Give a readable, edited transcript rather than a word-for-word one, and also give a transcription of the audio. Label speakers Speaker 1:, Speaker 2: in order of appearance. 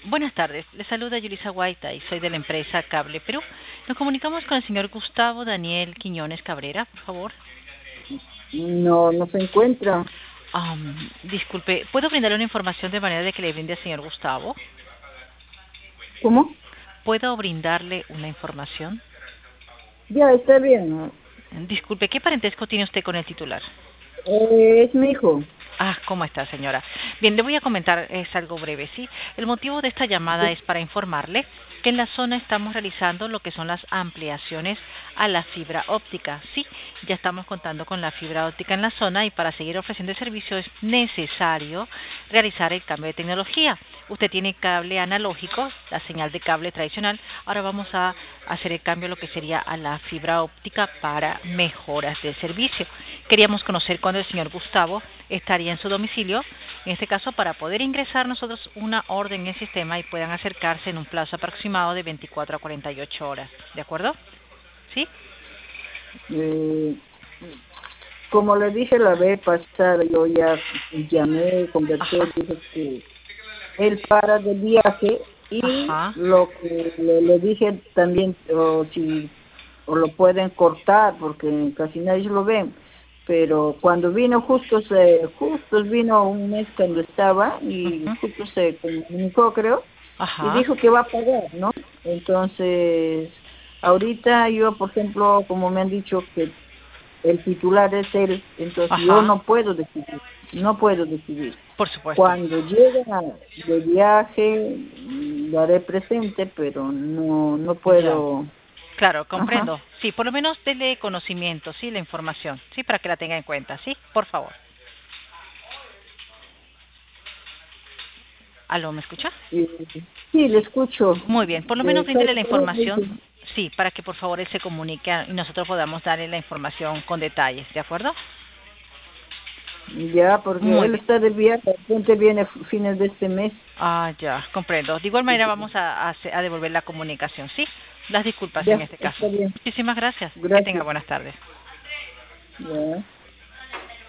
Speaker 1: Buenas tardes, le saluda Yulisa Guaita y soy de la empresa Cable Perú. Nos comunicamos con el señor Gustavo Daniel Quiñones Cabrera, por favor.
Speaker 2: No, no se encuentra.
Speaker 1: Disculpe, ¿puedo brindarle una información de manera de que le brinde al señor Gustavo?
Speaker 2: ¿Cómo?
Speaker 1: ¿Puedo brindarle una información?
Speaker 2: Ya, está bien.
Speaker 1: Disculpe, ¿qué parentesco tiene usted con el titular?
Speaker 2: Es mi hijo.
Speaker 1: ¿Cómo está, señora? Bien, le voy a comentar, es algo breve, ¿sí? El motivo de esta llamada es para informarle que en la zona estamos realizando lo que son las ampliaciones a la fibra óptica, ¿sí? Ya estamos contando con la fibra óptica en la zona y para seguir ofreciendo el servicio es necesario realizar el cambio de tecnología. Usted tiene cable analógico, la señal de cable tradicional, ahora vamos a hacer el cambio a lo que sería a la fibra óptica para mejoras del servicio. Queríamos conocer cuándo el señor Gustavo estaría en su domicilio, en este caso para poder ingresar nosotros una orden en el sistema y puedan acercarse en un plazo aproximado de 24 a 48 horas, ¿de acuerdo? ¿Sí?
Speaker 2: Eh, Como le dije la vez pasada, yo ya llamé, conversé,
Speaker 1: Ajá,
Speaker 2: dije que él para de viaje y
Speaker 1: ajá,
Speaker 2: lo que le dije también, o lo pueden cortar porque casi nadie lo ven. Pero cuando vino justo vino un mes cuando estaba y
Speaker 1: ujú,
Speaker 2: justo se comunicó, creo, y
Speaker 1: ajá,
Speaker 2: dijo que va a pagar, ¿no? Entonces, ahorita yo, por ejemplo, como me han dicho que el titular es él, entonces yo
Speaker 1: ajá,
Speaker 2: no puedo decidir, no puedo decidir.
Speaker 1: por supuesto.
Speaker 2: Cuando llegue de viaje, lo haré presente, pero no
Speaker 1: Ya.
Speaker 2: puedo.
Speaker 1: Claro,
Speaker 2: Ajá.
Speaker 1: comprendo. Sí, por lo menos dele conocimiento, sí, la información, sí, para que la tenga en cuenta, sí, por favor. ¿Aló, me escucha?
Speaker 2: Y, sí, le escucho.
Speaker 1: Muy bien, por lo menos
Speaker 2: De Cali,
Speaker 1: bríndele la
Speaker 2: Perú, me
Speaker 1: información,
Speaker 2: dice.
Speaker 1: sí, para que por favor él se comunique y nosotros podamos darle la información con detalles, ¿de acuerdo?
Speaker 2: Ya, porque
Speaker 1: Muy
Speaker 2: él
Speaker 1: bien.
Speaker 2: está de viaje, de repente viene fines de este mes.
Speaker 1: Ya, comprendo. De igual manera vamos a devolver la comunicación, ¿sí? Las disculpas en
Speaker 2: Ya,
Speaker 1: este caso.
Speaker 2: está bien.
Speaker 1: Muchísimas gracias. Que tenga
Speaker 2: Gracias.
Speaker 1: buenas tardes.
Speaker 2: Ya.